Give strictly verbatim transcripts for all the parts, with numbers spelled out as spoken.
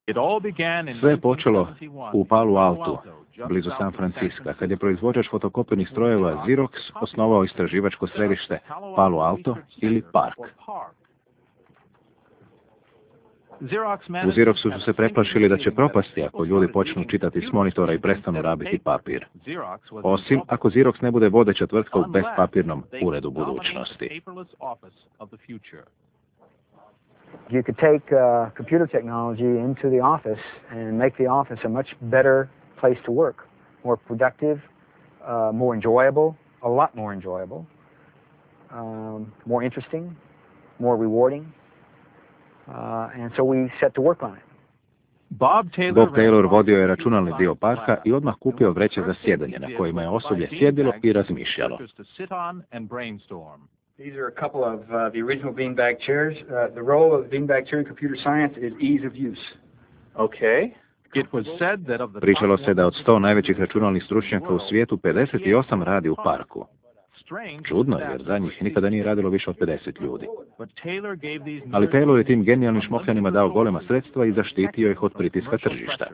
Sve je počelo u Palo Altu, blizu San Francisca, kad je proizvođač fotokopirnih strojeva Xerox osnovao istraživačko središte Palo Alto ili Park. U Xeroxu su se preplašili da će propasti ako ljudi počnu čitati s monitora i prestanu rabiti papir. Osim ako Xerox ne bude vodeća tvrtka u bestpapirnom uredu budućnosti. You could take uh, computer technology into the office and make the office a much better place to work, more productive, uh, more enjoyable, a lot more enjoyable, um, more interesting, more rewarding, uh, and so we set to work on it. Bob Taylor vodio je računalni dio parka i odmah kupio vreće za sjedanje na kojima je osoblje sjedilo i razmišljalo. These are a couple of uh, the original beanbag chairs. Uh, the role of the beanbag chair in computer science is ease of use. Okay. Pričalo se da od sto najvećih računalnih stručnjaka u svijetu pedeset osam radi u parku. Čudno je, jer za njih nikada nije radilo više od pedeset ljudi. Ali Taylor je tim genijalnim šmokljanima dao golema sredstva i zaštitio ih od pritiska tržišta.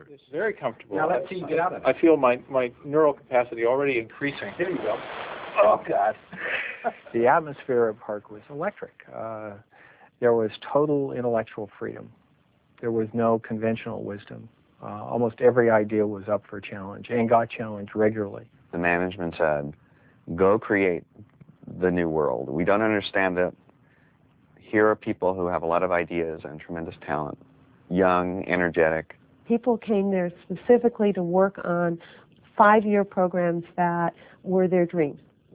I feel my, my neural capacity already increasing. Here you go. Oh, God. The atmosphere at Park was electric. Uh, there was total intellectual freedom. There was no conventional wisdom. Uh, almost every idea was up for challenge and got challenged regularly. The management said, go create the new world. We don't understand it. Here are people who have a lot of ideas and tremendous talent, young, energetic. People came there specifically to work on five-year programs that were their dreams.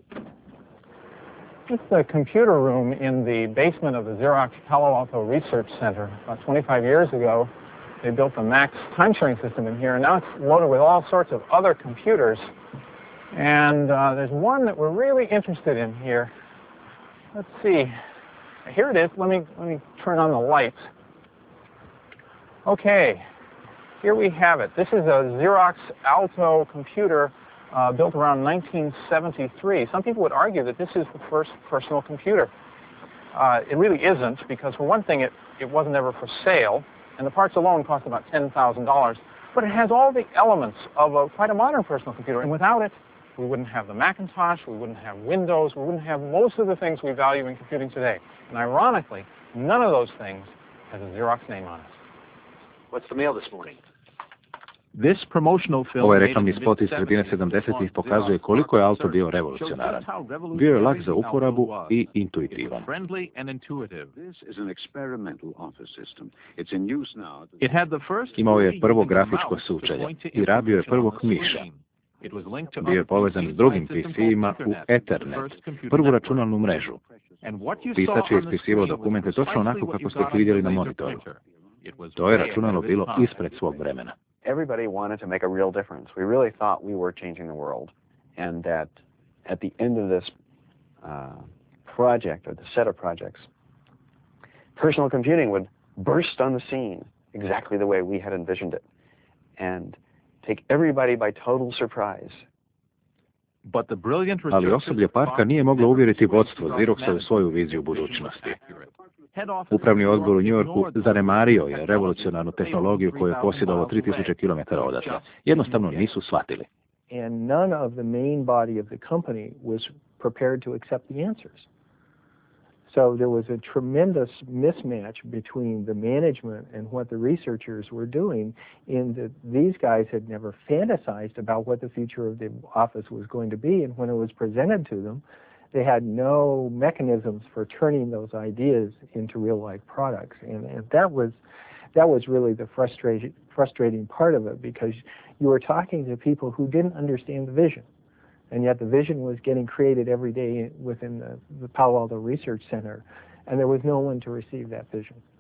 It's the computer room in the basement of the Xerox Palo Alto Research Center. About twenty-five years ago, they built the Max time-sharing system in here, and now it's loaded with all sorts of other computers. And uh, there's one that we're really interested in here. Let's see. Here it is. Let me, let me turn on the lights. Okay. Here we have it. This is a Xerox Alto computer uh, built around nineteen seventy-three. Some people would argue that this is the first personal computer. Uh, it really isn't, because for one thing, it, it wasn't ever for sale, and the parts alone cost about ten thousand dollars. But it has all the elements of a, quite a modern personal computer, and without it, we wouldn't have the Macintosh, we wouldn't have Windows, we wouldn't have most of the things we value in computing today. And ironically, none of those things has a Xerox name on it. What's the mail this morning? Ovaj reklamni spot iz sredine sedamdesetih pokazuje koliko je Alto bio revolucionaran. Bio je lak za uporabu i intuitivan. Imao je prvo grafičko sučelje i rabio je prvog miša. Bio je povezan s drugim P C-ima u Ethernet, prvu računalnu mrežu. Pisač je ispisivao dokumente točno onako kako ste ih vidjeli na monitoru. To je računalo bilo ispred svog vremena. Everybody wanted to make a real difference. We really thought we were changing the world, and that at the end of this uh, project, or the set of projects, personal computing would burst on the scene exactly the way we had envisioned it, and take everybody by total surprise. Ali osoblje parka nije moglo uvjeriti vodstvo Xeroxa u svoju viziju budućnosti. Upravni odbor u New Yorku zanemario je revolucionarnu tehnologiju koju je posjedovao tri tisuće kilometara odatle. Jednostavno nisu shvatili. And none of the main body of the company was prepared to accept the answers. So there was a tremendous mismatch between the management and what the researchers were doing, in that these guys had never fantasized about what the future of the office was going to be, and when it was presented to them, they had no mechanisms for turning those ideas into real-life products. And, and that was that was really the frustrating frustrating part of it, because you were talking to people who didn't understand the vision. And yet the vision was getting created every day within the, the Palo Alto Research Center, and there was no one to receive that vision.